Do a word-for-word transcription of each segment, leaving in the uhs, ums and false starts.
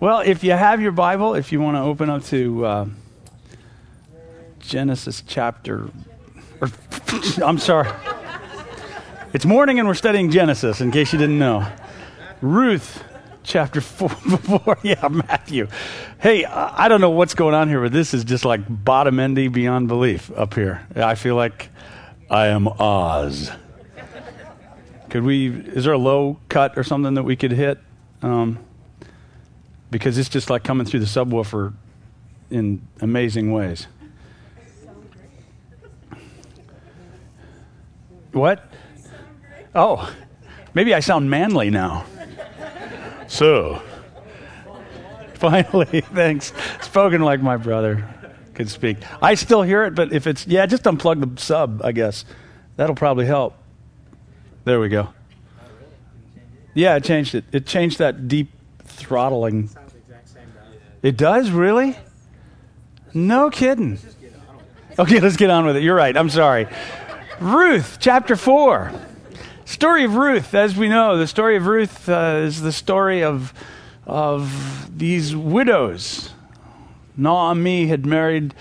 Well, if you have your Bible, if you want to open up to uh, Genesis chapter, or I'm sorry, it's morning and we're studying Genesis, in case you didn't know. Ruth chapter four, four yeah, Matthew. Hey, I don't know what's going on here, but this is just like bottom-endy beyond belief up here. I feel like I am Oz. Could we, is there a low cut or something that we could hit? Um, because it's just like coming through the subwoofer in amazing ways. What? Oh, maybe I sound manly now. So, finally, thanks. Spoken like my brother could speak. I still hear it, but if it's, yeah, just unplug the sub, I guess. That'll probably help. There we go. Yeah, it changed it. It changed that deep throttling. It does, really? No kidding. Okay, let's get on with it. You're right. I'm sorry. Ruth, chapter four. Story of Ruth. As we know, the story of Ruth uh, is the story of of these widows. Naomi had married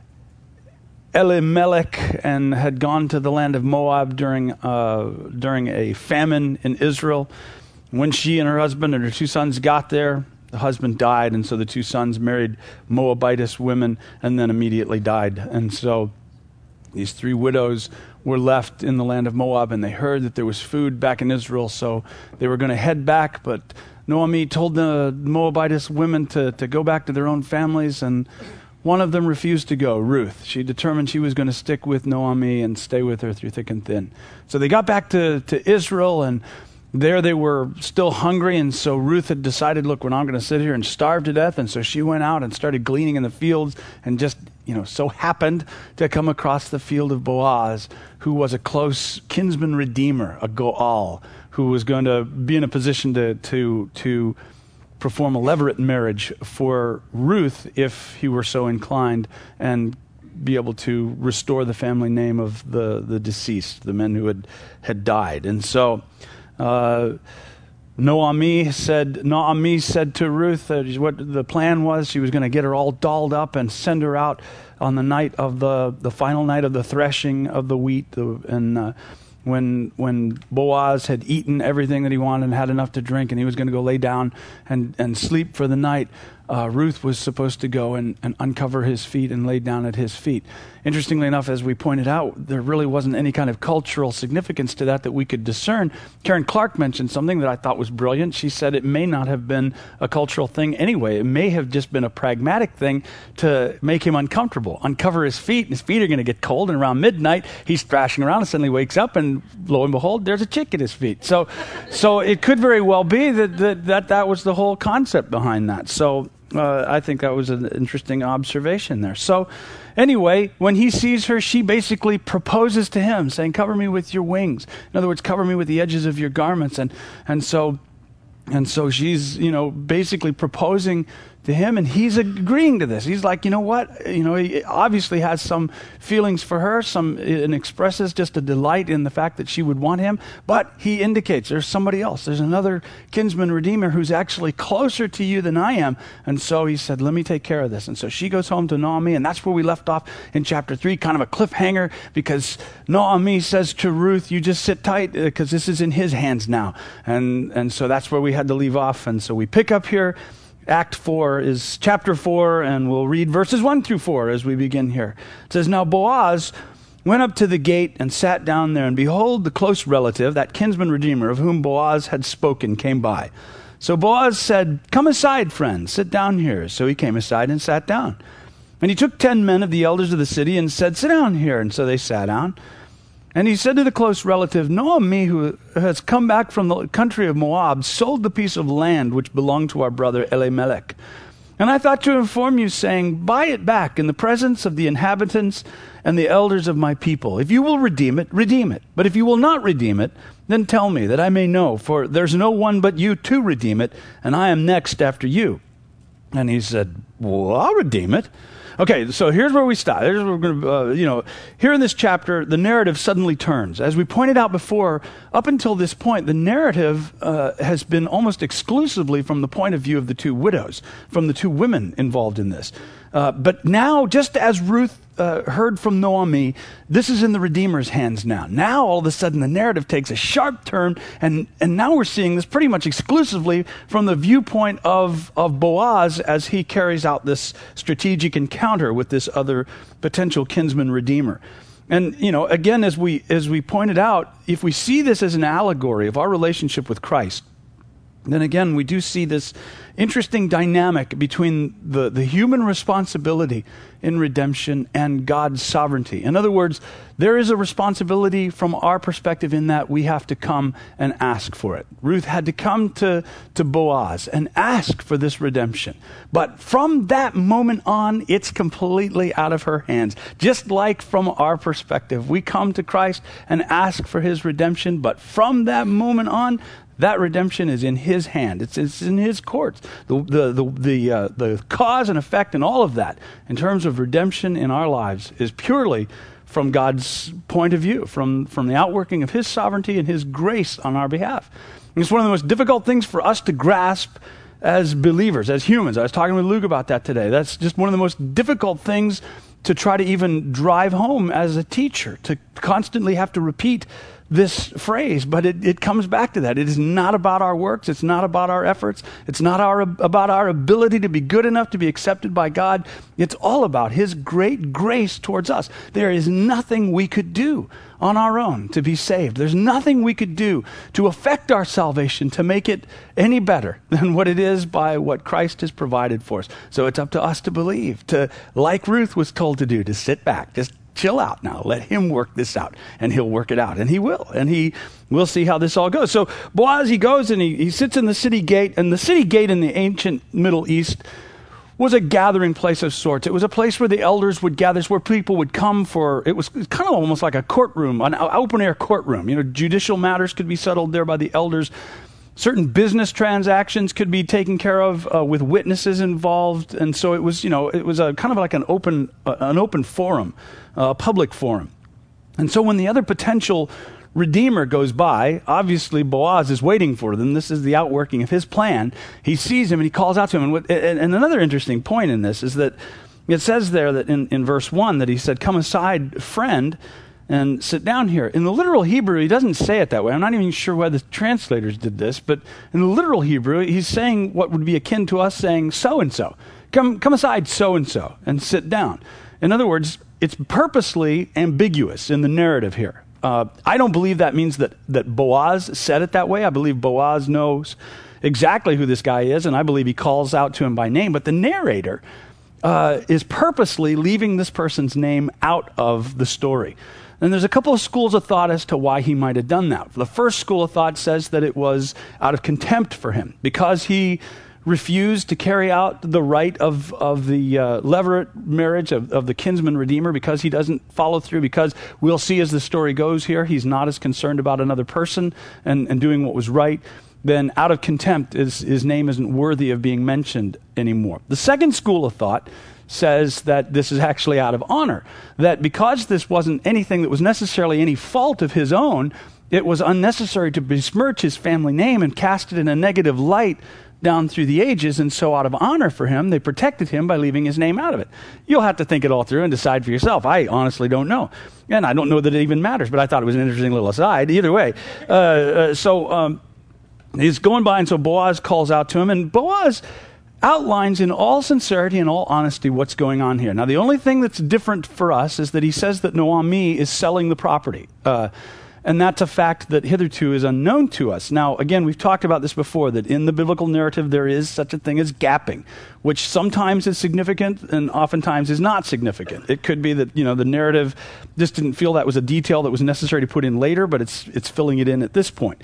Elimelech and had gone to the land of Moab during uh, during a famine in Israel. When she and her husband and her two sons got there, the husband died, and so the two sons married Moabitess women and then immediately died. And so these three widows were left in the land of Moab, and they heard that there was food back in Israel, so they were going to head back. But Naomi told the Moabitess women to, to go back to their own families, and one of them refused to go, Ruth. She determined she was going to stick with Naomi and stay with her through thick and thin. So they got back to, to Israel, and there they were still hungry, and so Ruth had decided, look, we're not going to sit here and starve to death, and so she went out and started gleaning in the fields, and just, you know, so happened to come across the field of Boaz, who was a close kinsman redeemer, a Goal, who was going to be in a position to to to perform a levirate marriage for Ruth if he were so inclined, and be able to restore the family name of the, the deceased, the men who had, had died. And so uh, Naomi said, Naomi said to Ruth uh, what the plan was. She was going to get her all dolled up and send her out on the night of the, the final night of the threshing of the wheat. The, and uh, when when Boaz had eaten everything that he wanted and had enough to drink, and he was going to go lay down and, and sleep for the night, uh, Ruth was supposed to go and, and uncover his feet and lay down at his feet. Interestingly enough, as we pointed out, there really wasn't any kind of cultural significance to that that we could discern. Karen Clark mentioned something that I thought was brilliant. She said it may not have been a cultural thing anyway. It may have just been a pragmatic thing to make him uncomfortable. Uncover his feet, and his feet are going to get cold, and around midnight, he's thrashing around and suddenly wakes up, and lo and behold, there's a chick at his feet. So so it could very well be that that, that, that was the whole concept behind that. So uh, I think that was an interesting observation there. So anyway, when he sees her, she basically proposes to him, saying, cover me with your wings. In other words, cover me with the edges of your garments. And and so and so she's, you know, basically proposing to him, and he's agreeing to this. He's like, you know what? You know, he obviously has some feelings for her, some, and expresses just a delight in the fact that she would want him, but he indicates there's somebody else. There's another kinsman redeemer who's actually closer to you than I am. And so he said, let me take care of this. And so she goes home to Naomi, and that's where we left off in chapter three, kind of a cliffhanger, because Naomi says to Ruth, you just sit tight, because this is in his hands now. And, and so that's where we had to leave off. And so we pick up here. Act four is chapter four, and we'll read verses one through four as we begin here. It says, now Boaz went up to the gate and sat down there, and behold, the close relative, that kinsman redeemer of whom Boaz had spoken, came by. So Boaz said, come aside, friend, sit down here. So he came aside and sat down. And he took ten men of the elders of the city and said, sit down here. And so they sat down. And he said to the close relative, Naomi, who has come back from the country of Moab, sold the piece of land which belonged to our brother Elimelech. And I thought to inform you, saying, buy it back in the presence of the inhabitants and the elders of my people. If you will redeem it, redeem it. But if you will not redeem it, then tell me, that I may know, for there's no one but you to redeem it, and I am next after you. And he said, well, I'll redeem it. Okay, so here's where we stop. Here's where we're going to, uh, you know, here in this chapter, the narrative suddenly turns. As we pointed out before, up until this point, the narrative uh, has been almost exclusively from the point of view of the two widows, from the two women involved in this. Uh, but now, just as Ruth uh, heard from Naomi, this is in the Redeemer's hands now. Now, all of a sudden, the narrative takes a sharp turn, and, and now we're seeing this pretty much exclusively from the viewpoint of, of Boaz as he carries out this strategic encounter with this other potential kinsman redeemer. And, you know, again, as we as we pointed out, if we see this as an allegory of our relationship with Christ, then again, we do see this interesting dynamic between the, the human responsibility in redemption and God's sovereignty. In other words, there is a responsibility from our perspective in that we have to come and ask for it. Ruth had to come to, to Boaz and ask for this redemption. But from that moment on, it's completely out of her hands. Just like from our perspective, we come to Christ and ask for his redemption, but from that moment on, that redemption is in his hand. It's, it's in his courts. The, the, the, the, uh, the cause and effect and all of that in terms of redemption in our lives is purely from God's point of view, from, from the outworking of his sovereignty and his grace on our behalf. And it's one of the most difficult things for us to grasp as believers, as humans. I was talking with Luke about that today. That's just one of the most difficult things to try to even drive home as a teacher, to constantly have to repeat this phrase, but it, it comes back to that. It is not about our works. It's not about our efforts. It's not our, about our ability to be good enough to be accepted by God. It's all about his great grace towards us. There is nothing we could do on our own to be saved. There's nothing we could do to affect our salvation to make it any better than what it is by what Christ has provided for us. So it's up to us to believe, to, like Ruth was told to do, to sit back, just chill out now. Let him work this out, and he'll work it out, and he will, and he we'll see how this all goes. So Boaz, he goes and he, he sits in the city gate, and the city gate in the ancient Middle East was a gathering place of sorts. It was a place where the elders would gather, where people would come for, it was kind of almost like a courtroom, an open-air courtroom. You know, judicial matters could be settled there by the elders. Certain business transactions could be taken care of uh, with witnesses involved, and so it was, you know, it was a kind of like an open, uh, an open forum, a uh, public forum. And so when the other potential redeemer goes by, obviously Boaz is waiting for them. This is the outworking of his plan. He sees him and he calls out to him. And, what, and, and another interesting point in this is that it says there that in, in verse one that he said, "Come aside, friend, and sit down here." In the literal Hebrew, he doesn't say it that way. I'm not even sure why the translators did this, but in the literal Hebrew, he's saying what would be akin to us saying so-and-so. Come, come aside, so-and-so, and sit down. In other words, it's purposely ambiguous in the narrative here. Uh, I don't believe that means that, that Boaz said it that way. I believe Boaz knows exactly who this guy is, and I believe he calls out to him by name. But the narrator uh, is purposely leaving this person's name out of the story. And there's a couple of schools of thought as to why he might have done that. The first school of thought says that it was out of contempt for him, because he refused to carry out the rite of, of the uh, levirate marriage of, of the kinsman redeemer, because he doesn't follow through, because we'll see as the story goes here, he's not as concerned about another person and, and doing what was right. Then out of contempt, his, his name isn't worthy of being mentioned anymore. The second school of thought says that this is actually out of honor, that because this wasn't anything that was necessarily any fault of his own, it was unnecessary to besmirch his family name and cast it in a negative light down through the ages, and so out of honor for him, they protected him by leaving his name out of it. You'll have to think it all through and decide for yourself. I honestly don't know. And I don't know that it even matters, but I thought it was an interesting little aside. Either way. Uh, uh, so um, he's going by, and so Boaz calls out to him, and Boaz outlines in all sincerity and all honesty what's going on here. Now, the only thing that's different for us is that he says that Naomi is selling the property. Uh, and that's a fact that hitherto is unknown to us. Now, again, we've talked about this before, that in the biblical narrative there is such a thing as gapping, which sometimes is significant and oftentimes is not significant. It could be that, you know, the narrative just didn't feel that was a detail that was necessary to put in later, but it's it's filling it in at this point.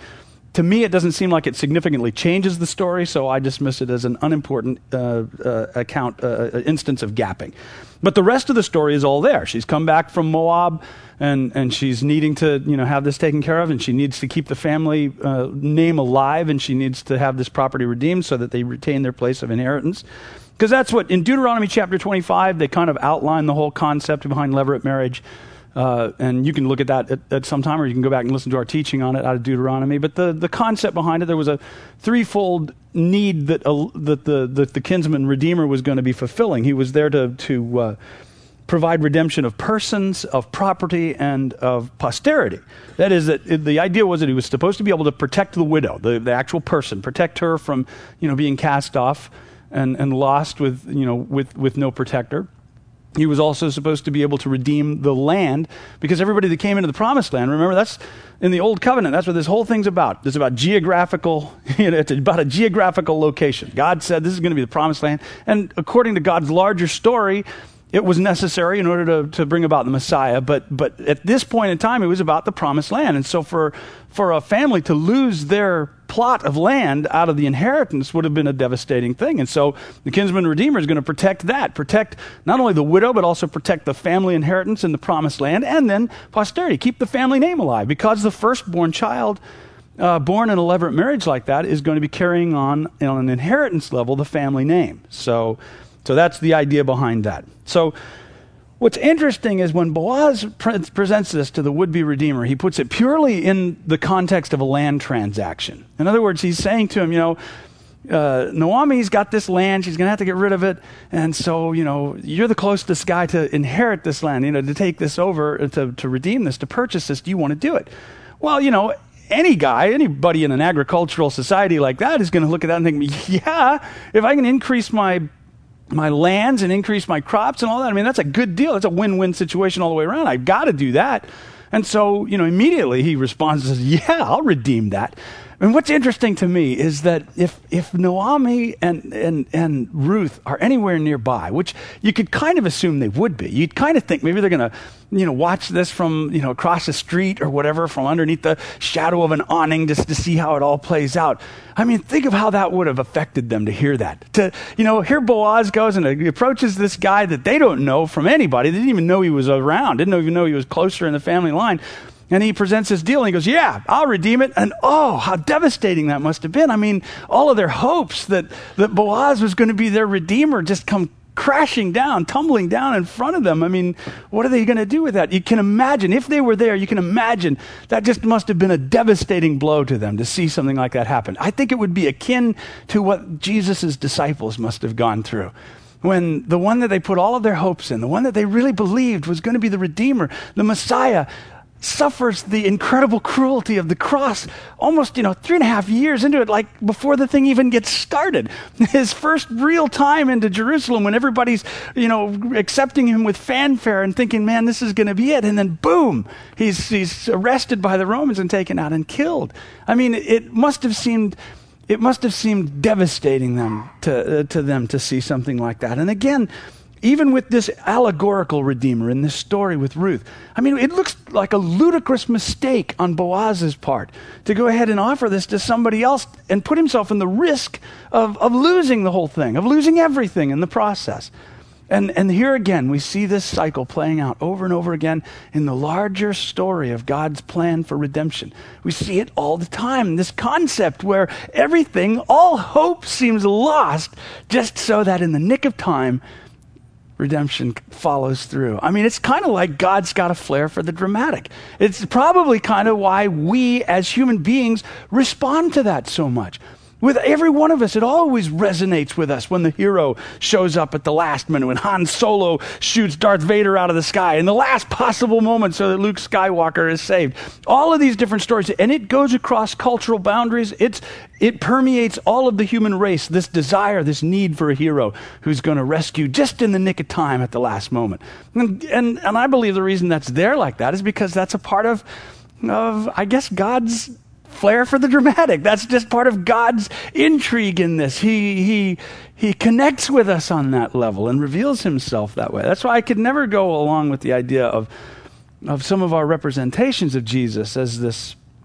To me, it doesn't seem like it significantly changes the story, so I dismiss it as an unimportant uh, uh, account, uh, instance of gapping. But the rest of the story is all there. She's come back from Moab, and, and she's needing to, you know, have this taken care of, and she needs to keep the family uh, name alive, and she needs to have this property redeemed so that they retain their place of inheritance. Because that's what, in Deuteronomy chapter twenty-five, they kind of outline the whole concept behind levirate marriage. Uh, and you can look at that at, at some time, or you can go back and listen to our teaching on it out of Deuteronomy. But the, the concept behind it, there was a threefold need that, uh, that the that the kinsman redeemer was going to be fulfilling. He was there to to uh, provide redemption of persons, of property, and of posterity. That is, that it, the idea was that he was supposed to be able to protect the widow, the, the actual person, protect her from, you know, being cast off and, and lost with, you know, with, with no protector. He was also supposed to be able to redeem the land, because everybody that came into the promised land, remember, that's in the old covenant, that's what this whole thing's about. It's about geographical, you know, it's about a geographical location. God said this is going to be the promised land, and according to God's larger story, it was necessary in order to, to bring about the Messiah, but but at this point in time, it was about the promised land. And so for for a family to lose their plot of land out of the inheritance would have been a devastating thing. And so the kinsman redeemer is going to protect that, protect not only the widow, but also protect the family inheritance in the promised land, and then posterity, keep the family name alive, because the firstborn child uh, born in a levirate marriage like that is going to be carrying on, on an inheritance level, the family name. So So that's the idea behind that. So what's interesting is when Boaz pre- presents this to the would-be redeemer, he puts it purely in the context of a land transaction. In other words, he's saying to him, you know, uh, Naomi's got this land, she's going to have to get rid of it, and so, you know, you're the closest guy to inherit this land, you know, to take this over, to, to redeem this, to purchase this. Do you want to do it? Well, you know, any guy, anybody in an agricultural society like that is going to look at that and think, yeah, if I can increase my my lands and increase my crops and all that, I mean, that's a good deal. That's a win-win situation all the way around. I've got to do that. And so, you know, immediately he responds and says, yeah, I'll redeem that. And what's interesting to me is that if if Naomi and, and, and Ruth are anywhere nearby, which you could kind of assume they would be, you'd kind of think maybe they're going to, you know, watch this from, you know, across the street or whatever, from underneath the shadow of an awning, just to see how it all plays out. I mean, think of how that would have affected them to hear that. To, you know, here Boaz goes and he approaches this guy that they don't know from anybody. They didn't even know he was around, didn't even know he was closer in the family line. And he presents his deal and he goes, yeah, I'll redeem it. And oh, how devastating that must have been. I mean, all of their hopes that, that Boaz was going to be their redeemer just come crashing down, tumbling down in front of them. I mean, what are they going to do with that? You can imagine, if they were there, you can imagine that just must have been a devastating blow to them to see something like that happen. I think it would be akin to what Jesus' disciples must have gone through, when the one that they put all of their hopes in, the one that they really believed was going to be the Redeemer, the Messiah, suffers the incredible cruelty of the cross almost, you know, three and a half years into it, like before the thing even gets started. His first real time into Jerusalem, when everybody's, you know, accepting him with fanfare and thinking, man, this is going to be it. And then boom, he's he's arrested by the Romans and taken out and killed. I mean, it must have seemed it must have seemed devastating them to uh, to them to see something like that. And again, even with this allegorical redeemer in this story with Ruth, I mean, it looks like a ludicrous mistake on Boaz's part to go ahead and offer this to somebody else and put himself in the risk of, of losing the whole thing, of losing everything in the process. And, and here again, we see this cycle playing out over and over again in the larger story of God's plan for redemption. We see it all the time, this concept where everything, all hope seems lost, just so that in the nick of time, redemption follows through. I mean, it's kind of like God's got a flair for the dramatic. It's probably kind of why we as human beings respond to that so much. With every one of us, it always resonates with us when the hero shows up at the last minute, when Han Solo shoots Darth Vader out of the sky in the last possible moment so that Luke Skywalker is saved. All of these different stories, and it goes across cultural boundaries. It's It permeates all of the human race, this desire, this need for a hero who's going to rescue just in the nick of time at the last moment. And, and, and I believe the reason that's there like that is because that's a part of, of I guess, God's flair for the dramatic. That's just part of God's intrigue in this. He he he connects with us on that level and reveals himself that way. That's why I could never go along with the idea of of some of our representations of Jesus as this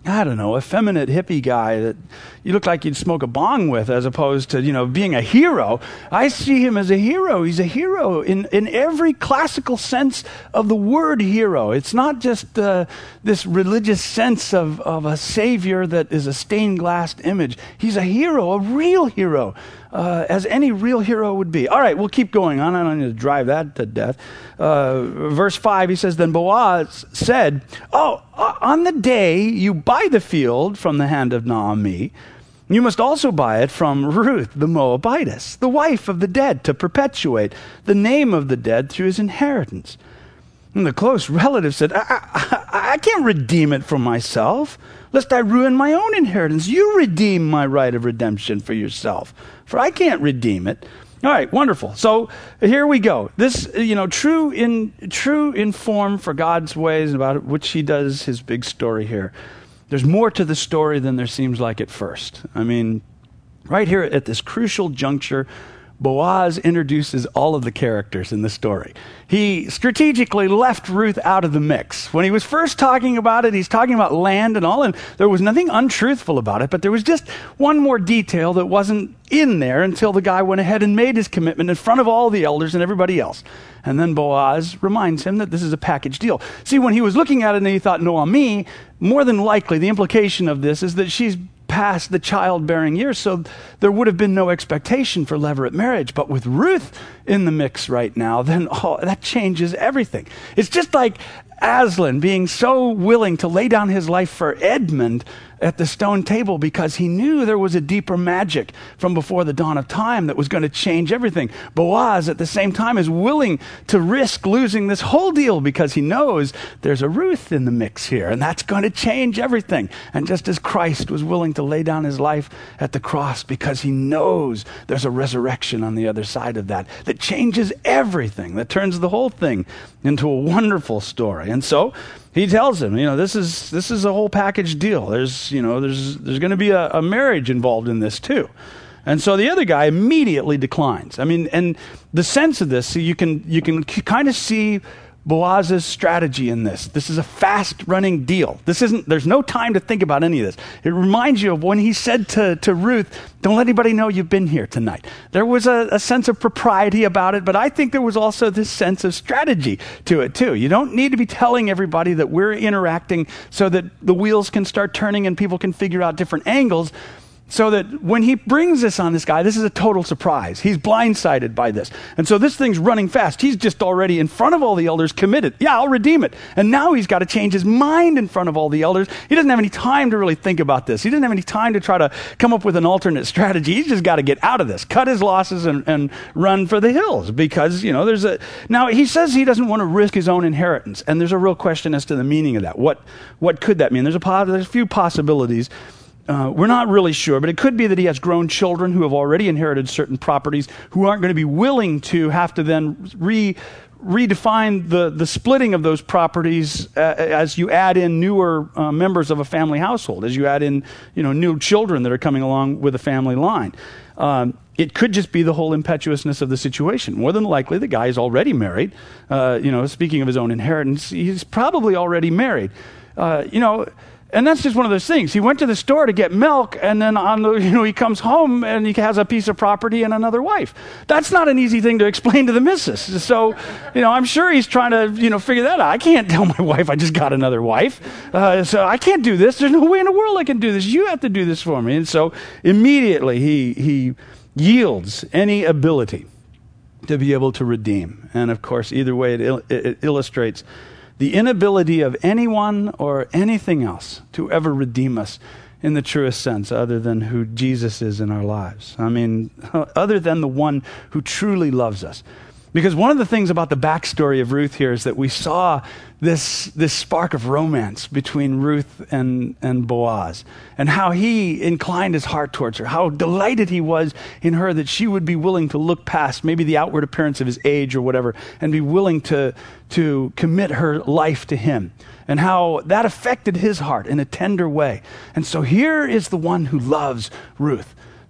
I don't know, effeminate hippie guy that you look like you'd smoke a bong with, as opposed to, you know, being a hero. I see him as a hero. He's a hero in, in every classical sense of the word hero. It's not just uh, this religious sense of, of a savior that is a stained glass image. He's a hero, a real hero, uh, as any real hero would be. All right, we'll keep going on. I don't need to drive that to death. Uh, verse five, he says, then Boaz said, oh, on the day you buy the field from the hand of Naomi, you must also buy it from Ruth the Moabitess, the wife of the dead, to perpetuate the name of the dead through his inheritance. And the close relative said, I, I, I can't redeem it for myself, lest I ruin my own inheritance. You redeem my right of redemption for yourself, for I can't redeem it. All right, wonderful. So here we go. This, you know, true in true in form for God's ways, about which he does his big story here. There's more to the story than there seems like at first. I mean, right here at this crucial juncture, Boaz introduces all of the characters in the story. He strategically left Ruth out of the mix. When he was first talking about it, he's talking about land and all, and there was nothing untruthful about it, but there was just one more detail that wasn't in there until the guy went ahead and made his commitment in front of all the elders and everybody else. And then Boaz reminds him that this is a package deal. See, when he was looking at it and he thought, Naomi, more than likely the implication of this is that she's past the childbearing years, so there would have been no expectation for levirate marriage. But with Ruth in the mix right now, then oh, that changes everything. It's just like Aslan being so willing to lay down his life for Edmund at the stone table because he knew there was a deeper magic from before the dawn of time that was going to change everything. Boaz at the same time is willing to risk losing this whole deal because he knows there's a Ruth in the mix here, and that's going to change everything. And just as Christ was willing to lay down his life at the cross because he knows there's a resurrection on the other side of that that changes everything, that turns the whole thing into a wonderful story. And so he tells him, you know, this is this is a whole package deal. There's, you know, there's there's going to be a, a marriage involved in this too. And so the other guy immediately declines. I mean, and the sense of this, so you can you can kind of see Boaz's strategy in this. This is a fast-running deal. This isn't. There's no time to think about any of this. It reminds you of when he said to, to Ruth, don't let anybody know you've been here tonight. There was a, a sense of propriety about it, but I think there was also this sense of strategy to it too. You don't need to be telling everybody that we're interacting so that the wheels can start turning and people can figure out different angles. So that when he brings this on this guy, this is a total surprise. He's blindsided by this. And so this thing's running fast. He's just already in front of all the elders committed. Yeah, I'll redeem it. And now he's got to change his mind in front of all the elders. He doesn't have any time to really think about this. He doesn't have any time to try to come up with an alternate strategy. He's just got to get out of this, cut his losses and, and run for the hills because, you know, there's a... Now, he says he doesn't want to risk his own inheritance. And there's a real question as to the meaning of that. What, what could that mean? There's a, there's a few possibilities. Uh, we're not really sure, but it could be that he has grown children who have already inherited certain properties who aren't going to be willing to have to then re redefine the, the splitting of those properties uh, as you add in newer uh, members of a family household, as you add in, you know, new children that are coming along with a family line. Um, it could just be the whole impetuousness of the situation. More than likely, the guy is already married. Uh, you know, speaking of his own inheritance, he's probably already married. Uh, you know, And that's just one of those things. He went to the store to get milk, and then on the, you know, he comes home and he has a piece of property and another wife. That's not an easy thing to explain to the missus. So, you know, I'm sure he's trying to, you know, figure that out. I can't tell my wife I just got another wife. Uh, so I can't do this. There's no way in the world I can do this. You have to do this for me. And so immediately he he yields any ability to be able to redeem. And of course, either way, it, il- it illustrates the inability of anyone or anything else to ever redeem us in the truest sense other than who Jesus is in our lives. I mean, other than the one who truly loves us. Because one of the things about the backstory of Ruth here is that we saw this, this spark of romance between Ruth and, and Boaz, and how he inclined his heart towards her, how delighted he was in her that she would be willing to look past maybe the outward appearance of his age or whatever, and be willing to, to commit her life to him, and how that affected his heart in a tender way. And so here is the one who loves Ruth.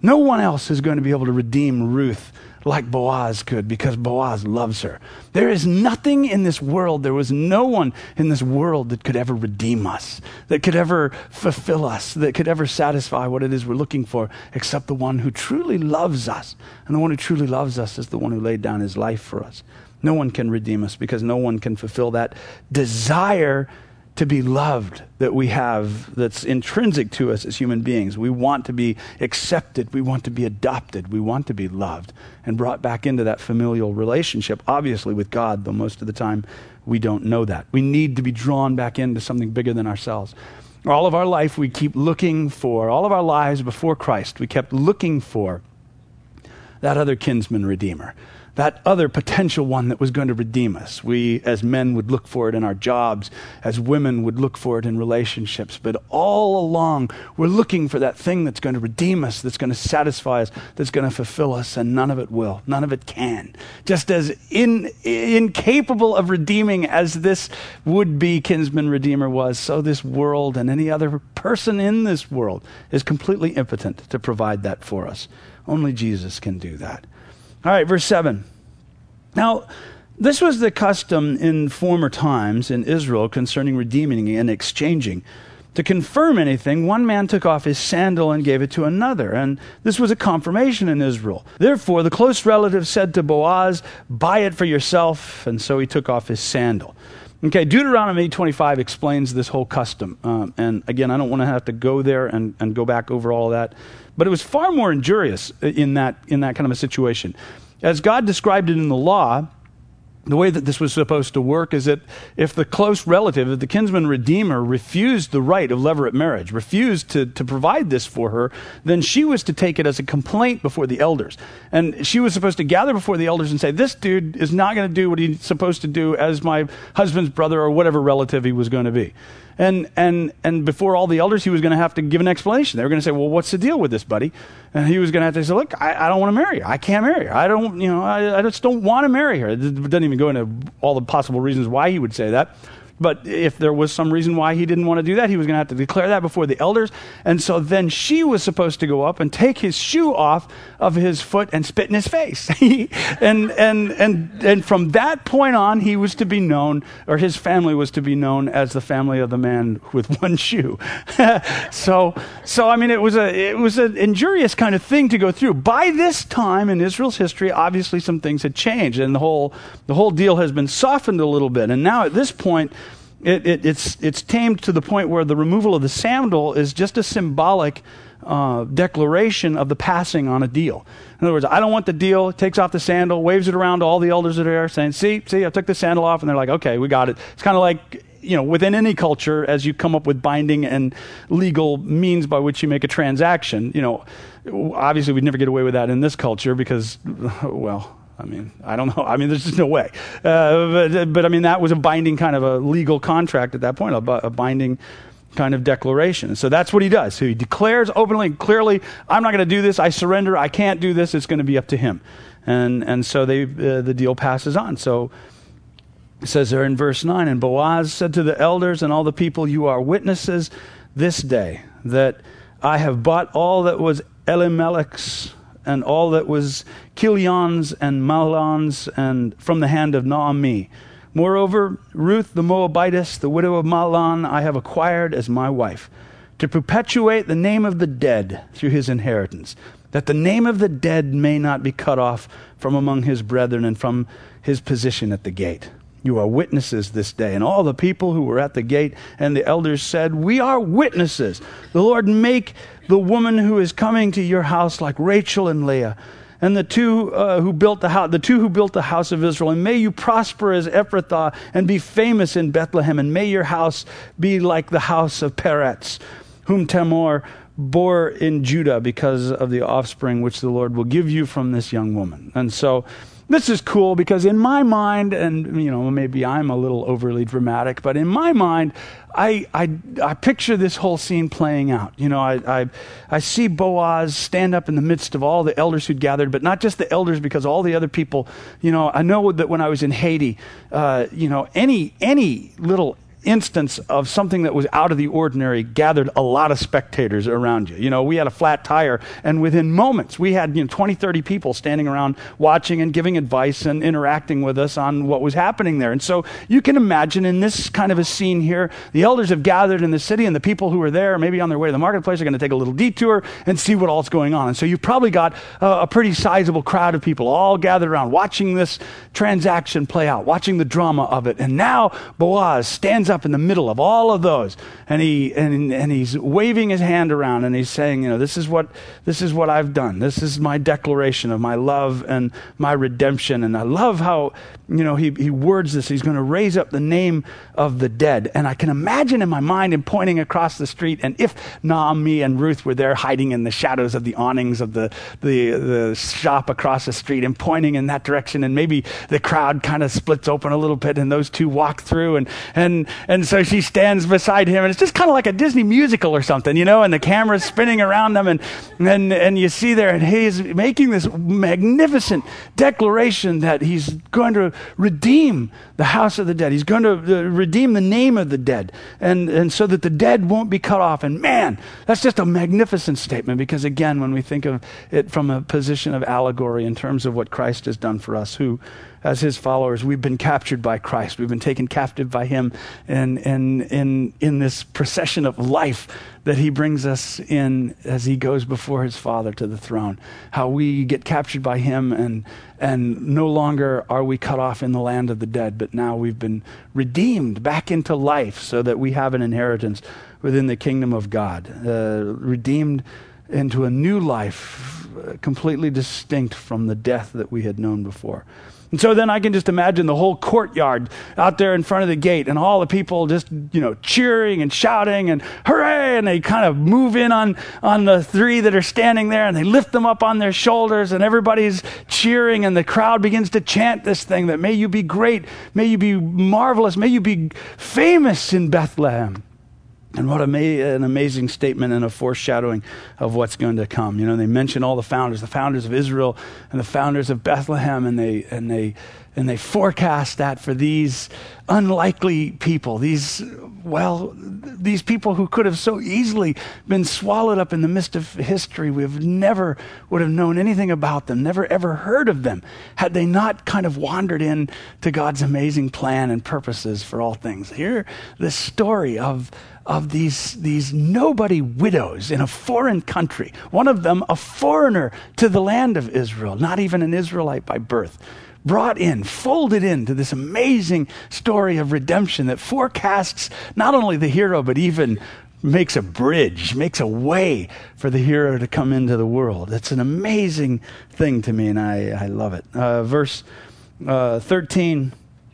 No one else is going to be able to redeem Ruth like Boaz could, because Boaz loves her. There is nothing in this world, there was no one in this world that could ever redeem us, that could ever fulfill us, that could ever satisfy what it is we're looking for, except the one who truly loves us. And the one who truly loves us is the one who laid down his life for us. No one can redeem us, because no one can fulfill that desire to be loved that we have, that's intrinsic to us as human beings. We want to be accepted. We want to be adopted. We want to be loved and brought back into that familial relationship, obviously with God, though most of the time we don't know that. We need to be drawn back into something bigger than ourselves. All of our life we keep looking for, all of our lives before Christ, we kept looking for that other kinsman redeemer, that other potential one that was going to redeem us. We, as men, would look for it in our jobs, as women would look for it in relationships. But all along, we're looking for that thing that's going to redeem us, that's going to satisfy us, that's going to fulfill us, and none of it will. None of it can. Just as in, incapable of redeeming as this would-be kinsman redeemer was, so this world and any other person in this world is completely impotent to provide that for us. Only Jesus can do that. All right, verse seven. Now, this was the custom in former times in Israel concerning redeeming and exchanging. To confirm anything, one man took off his sandal and gave it to another, and this was a confirmation in Israel. Therefore, the close relative said to Boaz, "Buy it for yourself," and so he took off his sandal. Okay, Deuteronomy twenty-five explains this whole custom. Um, and again, I don't want to have to go there and, and go back over all of that. But it was far more injurious in that in that kind of a situation. As God described it in the law, the way that this was supposed to work is that if the close relative, if the kinsman redeemer refused the right of levirate marriage, refused to, to provide this for her, then she was to take it as a complaint before the elders. And she was supposed to gather before the elders and say, this dude is not going to do what he's supposed to do as my husband's brother or whatever relative he was going to be. And and and before all the elders, he was going to have to give an explanation. They were going to say, well, what's the deal with this, buddy? And he was going to have to say, look, I, I don't want to marry her. I can't marry her. I don't, you know, I, I just don't want to marry her. It doesn't even go into all the possible reasons why he would say that. But if there was some reason why he didn't want to do that, he was going to have to declare that before the elders. And so then she was supposed to go up and take his shoe off of his foot and spit in his face. and, and, and, and from that point on, he was to be known, or his family was to be known as the family of the man with one shoe. so, so, I mean, it was a, it was an injurious kind of thing to go through. By this time in Israel's history, obviously some things had changed, and the whole, the whole deal has been softened a little bit. And now at this point, It, it, it's it's tamed to the point where the removal of the sandal is just a symbolic uh, declaration of the passing on a deal. In other words, I don't want the deal, takes off the sandal, waves it around to all the elders that are there, saying, see, see, I took the sandal off, and they're like, okay, we got it. It's kind of like, you know, within any culture, as you come up with binding and legal means by which you make a transaction, you know, obviously we'd never get away with that in this culture because, well, I mean, I don't know. I mean, there's just no way. Uh, but, but, I mean, that was a binding kind of a legal contract at that point, a, a binding kind of declaration. So that's what he does. So he declares openly and clearly, I'm not going to do this. I surrender. I can't do this. It's going to be up to him. And and so they uh, the deal passes on. So it says there in verse nine, and Boaz said to the elders and all the people, you are witnesses this day that I have bought all that was Elimelech's and all that was Kilion's and Mahlon's, and from the hand of Naomi. Moreover, Ruth the Moabitess, the widow of Mahlon, I have acquired as my wife, to perpetuate the name of the dead through his inheritance, that the name of the dead may not be cut off from among his brethren and from his position at the gate. You are witnesses this day. And all the people who were at the gate and the elders said, we are witnesses. The Lord make the woman who is coming to your house like Rachel and Leah, and the two uh, who built the house, the two who built the house of Israel. And may you prosper as Ephrathah and be famous in Bethlehem. And may your house be like the house of Peretz, whom Tamar bore in Judah, because of the offspring which the Lord will give you from this young woman. And so this is cool because in my mind, and you know, maybe I'm a little overly dramatic, but in my mind, I I, I picture this whole scene playing out. You know, I, I I see Boaz stand up in the midst of all the elders who'd gathered, but not just the elders, because all the other people. You know, I know that when I was in Haiti, uh, you know, any any little instance of something that was out of the ordinary gathered a lot of spectators around you. You know, we had a flat tire, and within moments, we had, you know, twenty, thirty people standing around watching and giving advice and interacting with us on what was happening there. And so you can imagine in this kind of a scene here, the elders have gathered in the city, and the people who are there, maybe on their way to the marketplace, are going to take a little detour and see what all's going on. And so you've probably got uh, a pretty sizable crowd of people all gathered around watching this transaction play out, watching the drama of it. And now Boaz stands up in the middle of all of those, and he and, and he's waving his hand around, and he's saying, you know, this is what this is what I've done. This is my declaration of my love and my redemption. And I love how, you know, he, he words this. He's going to raise up the name of the dead. And I can imagine in my mind him pointing across the street, and if Naomi and Ruth were there hiding in the shadows of the awnings of the, the, the shop across the street and pointing in that direction, and maybe the crowd kind of splits open a little bit and those two walk through, and and and so she stands beside him, and it's just kind of like a Disney musical or something, you know, and the camera's spinning around them, and and and you see there, and he's making this magnificent declaration that he's going to redeem the house of the dead. He's going to uh, redeem the name of the dead, and and so that the dead won't be cut off. And man, that's just a magnificent statement, because again, when we think of it from a position of allegory in terms of what Christ has done for us, who, as his followers, we've been captured by Christ. We've been taken captive by him, and and in in this procession of life that he brings us in as he goes before his Father to the throne. How we get captured by him, and and no longer are we cut off in the land of the dead, but now we've been redeemed back into life so that we have an inheritance within the kingdom of God, uh, redeemed into a new life, uh, completely distinct from the death that we had known before. And so then I can just imagine the whole courtyard out there in front of the gate, and all the people just, you know, cheering and shouting and hooray, and they kind of move in on, on the three that are standing there, and they lift them up on their shoulders, and everybody's cheering, and the crowd begins to chant this thing that may you be great, may you be marvelous, may you be famous in Bethlehem. And what ama- an amazing statement and a foreshadowing of what's going to come. You know, they mention all the founders, the founders of Israel and the founders of Bethlehem, and they and they and they forecast that for these unlikely people, these well, these people who could have so easily been swallowed up in the mist of history. We've never would have known anything about them, never ever heard of them, had they not kind of wandered in to God's amazing plan and purposes for all things. Hear the story of of these these nobody widows in a foreign country, one of them a foreigner to the land of Israel, not even an Israelite by birth, brought in, folded into this amazing story of redemption that forecasts not only the hero, but even makes a bridge, makes a way for the hero to come into the world. It's an amazing thing to me, and I, I love it. Uh, verse uh, thirteen,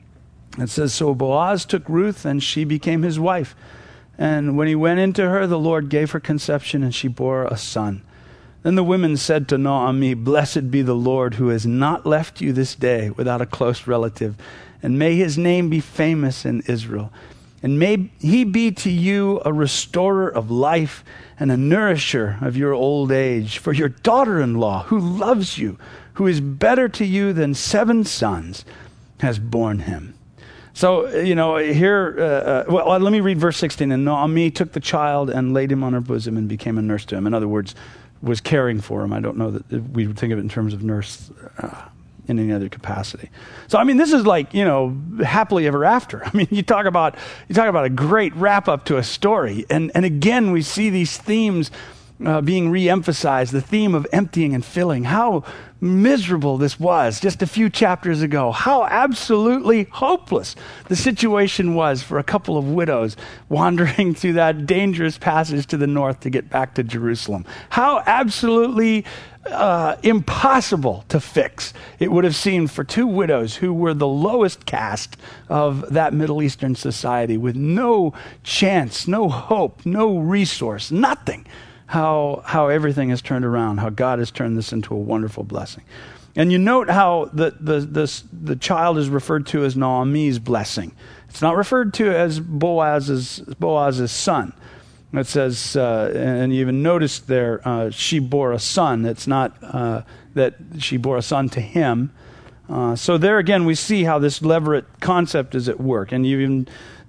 it says, "So Boaz took Ruth, and she became his wife. And when he went into her, the Lord gave her conception, and she bore a son. Then the women said to Naomi, 'Blessed be the Lord, who has not left you this day without a close relative, and may his name be famous in Israel. And may he be to you a restorer of life and a nourisher of your old age. For your daughter-in-law, who loves you, who is better to you than seven sons, has borne him.'" So, you know, here, uh, uh, well, let me read verse sixteen. "And Naomi took the child and laid him on her bosom and became a nurse to him." In other words, was caring for him. I don't know that we would think of it in terms of nurse uh, in any other capacity. So, I mean, this is like, you know, happily ever after. I mean, you talk about you talk about a great wrap up to a story, and and again we see these themes uh, being re-emphasized. The theme of emptying and filling. How miserable this was just a few chapters ago. How absolutely hopeless the situation was for a couple of widows wandering through that dangerous passage to the north to get back to Jerusalem. How absolutely uh, impossible to fix it would have seemed for two widows who were the lowest caste of that Middle Eastern society, with no chance, no hope, no resource, nothing. How how everything has turned around, how God has turned this into a wonderful blessing. And you note how the the the, the child is referred to as Naomi's blessing. It's not referred to as Boaz's Boaz's son. It says, uh, and you even notice there, uh, she bore a son. It's not uh, that she bore a son to him. Uh, so there again, we see how this levirate concept is at work. And you even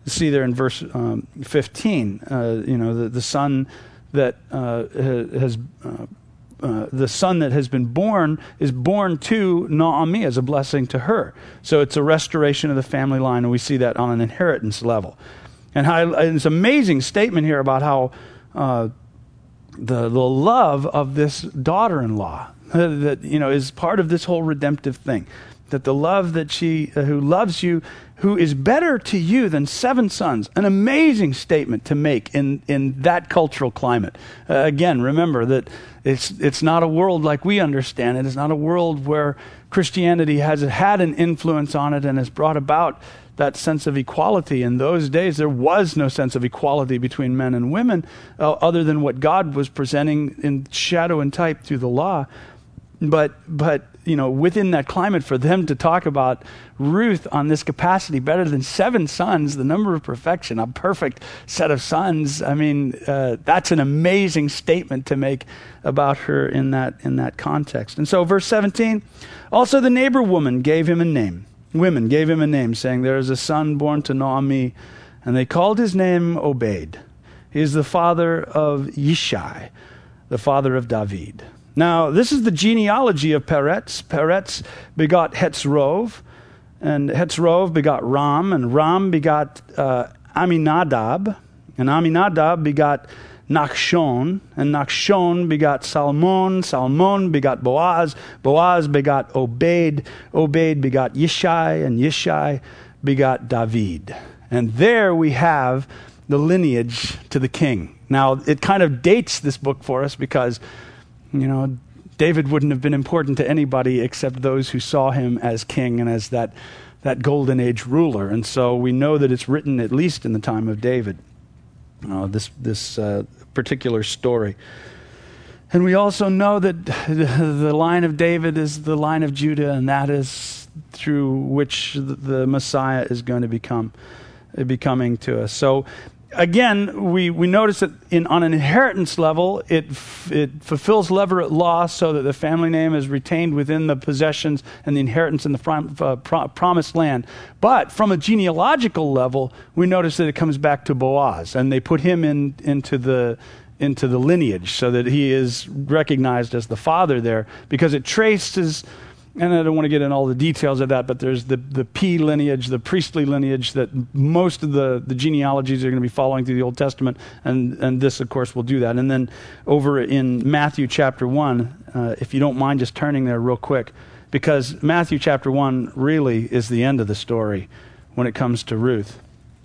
see there in verse um, fifteen, uh, you know, the, the son that uh, has uh, uh, the son that has been born is born to Naomi as a blessing to her. So it's a restoration of the family line, and we see that on an inheritance level. And how, it's an amazing statement here about how uh, the the love of this daughter-in-law uh, that you know is part of this whole redemptive thing. That the love that she, uh, who loves you, who is better to you than seven sons. An amazing statement to make in, in that cultural climate. Uh, again, remember that it's it's not a world like we understand it. It's not a world where Christianity has had an influence on it and has brought about that sense of equality. In those days, there was no sense of equality between men and women uh, other than what God was presenting in shadow and type through the law. But, but you know, within that climate, for them to talk about Ruth on this capacity, better than seven sons, the number of perfection, a perfect set of sons, I mean, uh, that's an amazing statement to make about her in that in that context. And so verse seventeen, also the neighbor woman gave him a name. Women gave him a name, saying, there is a son born to Naomi, and they called his name Obed. He is the father of Yishai, the father of David. Now, this is the genealogy of Peretz. Peretz begot Hetzrov, and Hetzrov begot Ram, and Ram begot uh, Aminadab, and Aminadab begot Nachshon, and Nachshon begot Salmon, Salmon begot Boaz, Boaz begot Obed, Obed begot Yishai, and Yishai begot David. And there we have the lineage to the king. Now, it kind of dates this book for us because, you know, David wouldn't have been important to anybody except those who saw him as king and as that, that golden age ruler. And so we know that it's written at least in the time of David, uh, this, this uh, particular story. And we also know that the line of David is the line of Judah, and that is through which the Messiah is going to become becoming to us. So again, we, we notice that in, on an inheritance level, it f- it fulfills levirate law so that the family name is retained within the possessions and the inheritance in the prom- uh, pro- promised land. But from a genealogical level, we notice that it comes back to Boaz, and they put him in into the into the lineage so that he is recognized as the father there, because it traces. And I don't want to get into all the details of that, but there's the, the P lineage, the priestly lineage that most of the, the genealogies are going to be following through the Old Testament, and, and this, of course, will do that. And then over in Matthew chapter one, uh, if you don't mind just turning there real quick, because Matthew chapter one really is the end of the story when it comes to Ruth.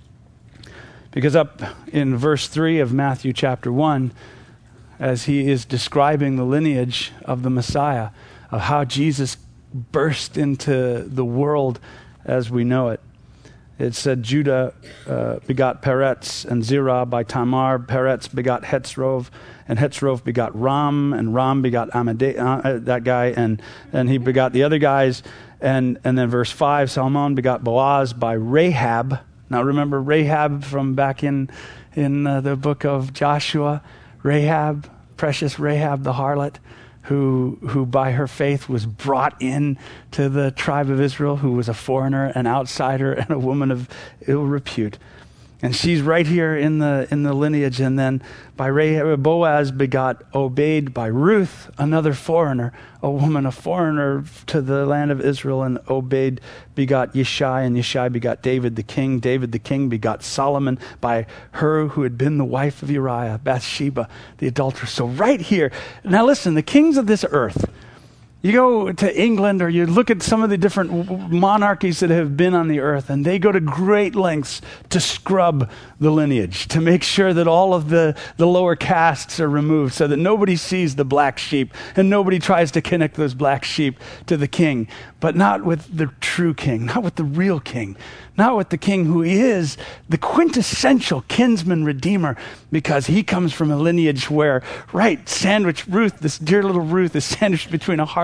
Because up in verse three of Matthew chapter one, as he is describing the lineage of the Messiah, of how Jesus burst into the world as we know it. It said Judah uh, begot Peretz and Zerah by Tamar. Peretz begot Hetzrov, and Hetzrov begot Ram, and Ram begot Amadei, uh, that guy, and, and he begot the other guys. And, and then verse five, Salmon begot Boaz by Rahab. Now remember Rahab from back in, in uh, the book of Joshua. Rahab, precious Rahab the harlot, who who by her faith was brought in to the tribe of Israel, who was a foreigner, an outsider, and a woman of ill repute. And she's right here in the in the lineage. And then by Rahab, Boaz begot Obed by Ruth, another foreigner, a woman, a foreigner to the land of Israel. And Obed begot Yishai, and Yishai begot David the king. David the king begot Solomon by her who had been the wife of Uriah, Bathsheba, the adulteress. So right here, now listen, the kings of this earth, you go to England or you look at some of the different monarchies that have been on the earth, and they go to great lengths to scrub the lineage, to make sure that all of the, the lower castes are removed so that nobody sees the black sheep and nobody tries to connect those black sheep to the king. But not with the true king, not with the real king, not with the king who is the quintessential kinsman redeemer, because he comes from a lineage where, right, sandwich Ruth, this dear little Ruth, is sandwiched between a harlot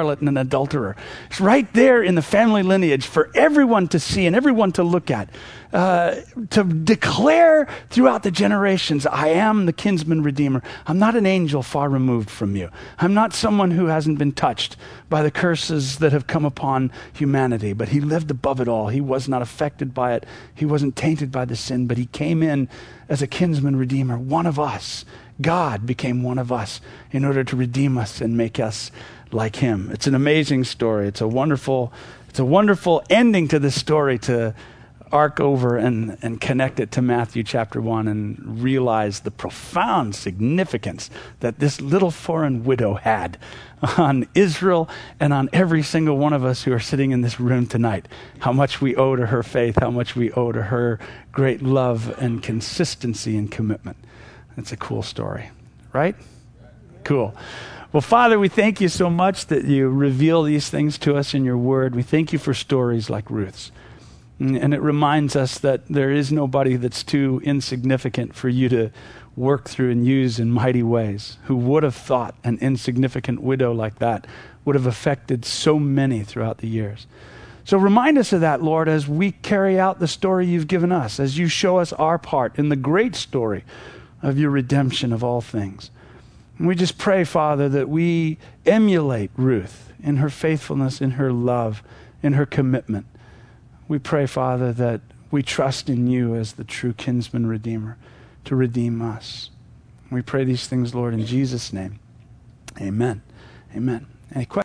harlot and an adulterer. It's right there in the family lineage for everyone to see and everyone to look at, uh, to declare throughout the generations, I am the kinsman redeemer. I'm not an angel far removed from you. I'm not someone who hasn't been touched by the curses that have come upon humanity, but he lived above it all. He was not affected by it. He wasn't tainted by the sin, but he came in as a kinsman redeemer, one of us. God became one of us in order to redeem us and make us like him. It's an amazing story. It's a wonderful, it's a wonderful ending to this story to arc over and, and connect it to Matthew chapter one and realize the profound significance that this little foreign widow had on Israel and on every single one of us who are sitting in this room tonight. How much we owe to her faith, how much we owe to her great love and consistency and commitment. It's a cool story, right? Cool. Well, Father, we thank you so much that you reveal these things to us in your word. We thank you for stories like Ruth's. And it reminds us that there is nobody that's too insignificant for you to work through and use in mighty ways. Who would have thought an insignificant widow like that would have affected so many throughout the years? So remind us of that, Lord, as we carry out the story you've given us, as you show us our part in the great story of your redemption of all things. And we just pray, Father, that we emulate Ruth in her faithfulness, in her love, in her commitment. We pray, Father, that we trust in you as the true kinsman redeemer to redeem us. We pray these things, Lord, in Jesus' name. Amen. Amen. Any questions?